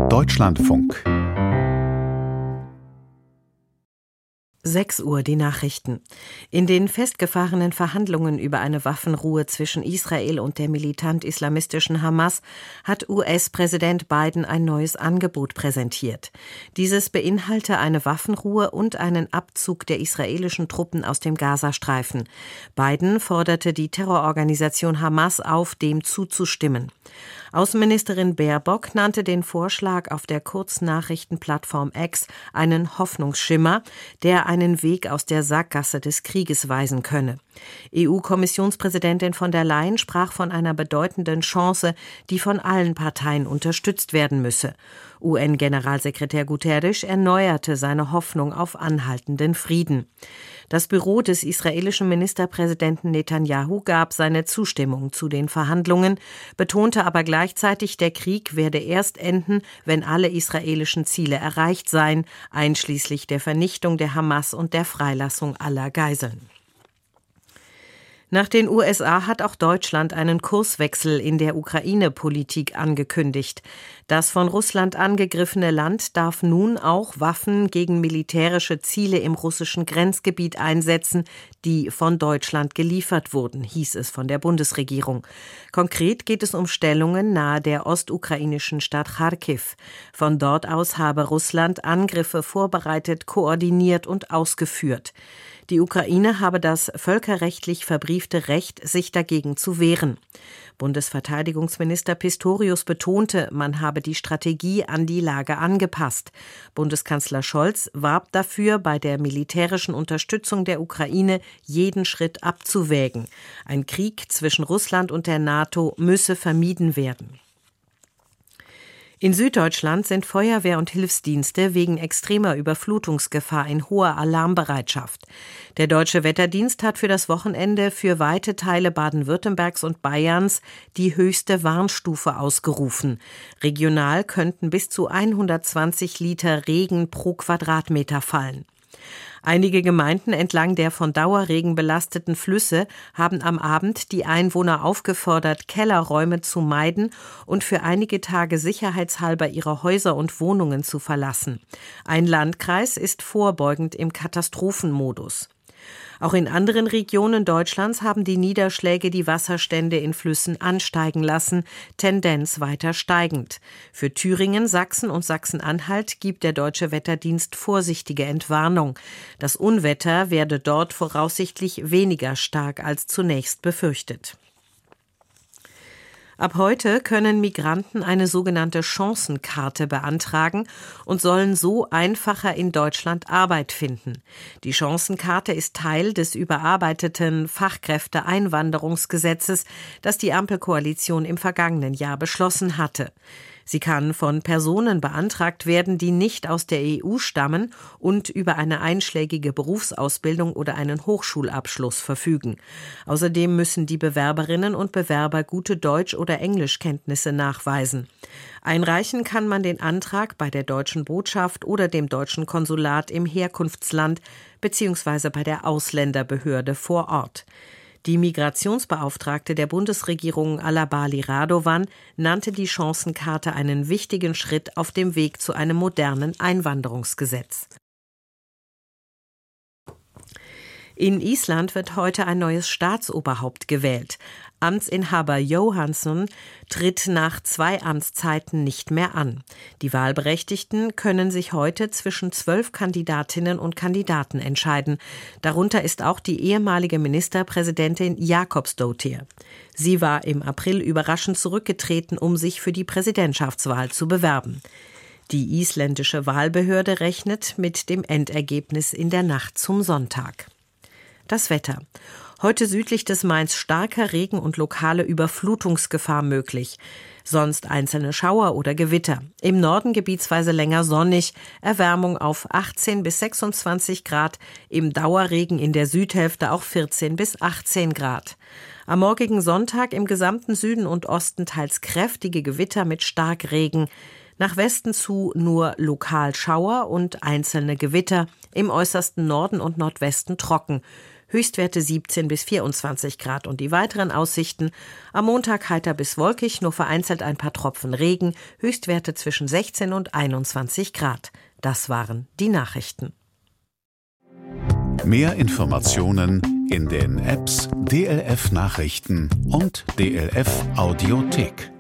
Deutschlandfunk. 6 Uhr die Nachrichten. In den festgefahrenen Verhandlungen über eine Waffenruhe zwischen Israel und der militant-islamistischen Hamas hat US-Präsident Biden ein neues Angebot präsentiert. Dieses beinhalte eine Waffenruhe und einen Abzug der israelischen Truppen aus dem Gazastreifen. Biden forderte die Terrororganisation Hamas auf, dem zuzustimmen. Außenministerin Baerbock nannte den Vorschlag auf der Kurznachrichtenplattform X einen Hoffnungsschimmer, der einen Weg aus der Sackgasse des Krieges weisen könne. EU-Kommissionspräsidentin von der Leyen sprach von einer bedeutenden Chance, die von allen Parteien unterstützt werden müsse. UN-Generalsekretär Guterres erneuerte seine Hoffnung auf anhaltenden Frieden. Das Büro des israelischen Ministerpräsidenten Netanyahu gab seine Zustimmung zu den Verhandlungen, betonte aber gleichzeitig, der Krieg werde erst enden, wenn alle israelischen Ziele erreicht seien, einschließlich der Vernichtung der Hamas und der Freilassung aller Geiseln. Nach den USA hat auch Deutschland einen Kurswechsel in der Ukraine-Politik angekündigt. Das von Russland angegriffene Land darf nun auch Waffen gegen militärische Ziele im russischen Grenzgebiet einsetzen, die von Deutschland geliefert wurden, hieß es von der Bundesregierung. Konkret geht es um Stellungen nahe der ostukrainischen Stadt Charkiw. Von dort aus habe Russland Angriffe vorbereitet, koordiniert und ausgeführt. Die Ukraine habe das völkerrechtlich verbriefte Recht, sich dagegen zu wehren. Bundesverteidigungsminister Pistorius betonte, man habe die Strategie an die Lage angepasst. Bundeskanzler Scholz warb dafür, bei der militärischen Unterstützung der Ukraine jeden Schritt abzuwägen. Ein Krieg zwischen Russland und der NATO müsse vermieden werden. In Süddeutschland sind Feuerwehr und Hilfsdienste wegen extremer Überflutungsgefahr in hoher Alarmbereitschaft. Der Deutsche Wetterdienst hat für das Wochenende für weite Teile Baden-Württembergs und Bayerns die höchste Warnstufe ausgerufen. Regional könnten bis zu 120 Liter Regen pro Quadratmeter fallen. Einige Gemeinden entlang der von Dauerregen belasteten Flüsse haben am Abend die Einwohner aufgefordert, Kellerräume zu meiden und für einige Tage sicherheitshalber ihre Häuser und Wohnungen zu verlassen. Ein Landkreis ist vorbeugend im Katastrophenmodus. Auch in anderen Regionen Deutschlands haben die Niederschläge die Wasserstände in Flüssen ansteigen lassen, Tendenz weiter steigend. Für Thüringen, Sachsen und Sachsen-Anhalt gibt der Deutsche Wetterdienst vorsichtige Entwarnung. Das Unwetter werde dort voraussichtlich weniger stark als zunächst befürchtet. Ab heute können Migranten eine sogenannte Chancenkarte beantragen und sollen so einfacher in Deutschland Arbeit finden. Die Chancenkarte ist Teil des überarbeiteten Fachkräfteeinwanderungsgesetzes, das die Ampelkoalition im vergangenen Jahr beschlossen hatte. Sie kann von Personen beantragt werden, die nicht aus der EU stammen und über eine einschlägige Berufsausbildung oder einen Hochschulabschluss verfügen. Außerdem müssen die Bewerberinnen und Bewerber gute Deutsch- oder Englischkenntnisse nachweisen. Einreichen kann man den Antrag bei der deutschen Botschaft oder dem deutschen Konsulat im Herkunftsland bzw. bei der Ausländerbehörde vor Ort. Die Migrationsbeauftragte der Bundesregierung Alabali Radovan nannte die Chancenkarte einen wichtigen Schritt auf dem Weg zu einem modernen Einwanderungsgesetz. In Island wird heute ein neues Staatsoberhaupt gewählt. Amtsinhaber Johansson tritt nach 2 Amtszeiten nicht mehr an. Die Wahlberechtigten können sich heute zwischen 12 Kandidatinnen und Kandidaten entscheiden. Darunter ist auch die ehemalige Ministerpräsidentin Jakobsdóttir. Sie war im April überraschend zurückgetreten, um sich für die Präsidentschaftswahl zu bewerben. Die isländische Wahlbehörde rechnet mit dem Endergebnis in der Nacht zum Sonntag. Das Wetter. Heute südlich des Mains starker Regen und lokale Überflutungsgefahr möglich. Sonst einzelne Schauer oder Gewitter. Im Norden gebietsweise länger sonnig, Erwärmung auf 18 bis 26 Grad, im Dauerregen in der Südhälfte auch 14 bis 18 Grad. Am morgigen Sonntag im gesamten Süden und Osten teils kräftige Gewitter mit Starkregen. Nach Westen zu nur lokal Schauer und einzelne Gewitter, im äußersten Norden und Nordwesten trocken. Höchstwerte 17 bis 24 Grad. Und die weiteren Aussichten: am Montag heiter bis wolkig, nur vereinzelt ein paar Tropfen Regen, Höchstwerte zwischen 16 und 21 Grad. Das waren die Nachrichten. Mehr Informationen in den Apps DLF Nachrichten und DLF Audiothek.